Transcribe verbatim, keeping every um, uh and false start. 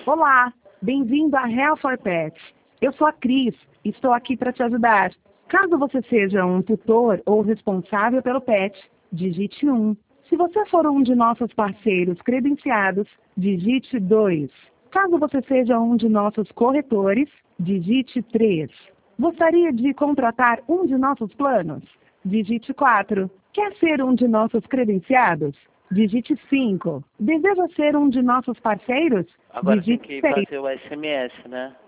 Olá, bem-vindo a Health for Pets. Eu sou a Cris e estou aqui para te ajudar. Caso você seja um tutor ou responsável pelo pet, digite um. Se você for um de nossos parceiros credenciados, digite dois. Caso você seja um de nossos corretores, digite três. Gostaria de contratar um de nossos planos? Digite quatro. Quer ser um de nossos credenciados? Digite cinco. Deseja ser um de nossos parceiros? Agora tem Digite que seis. fazer o S M S, né?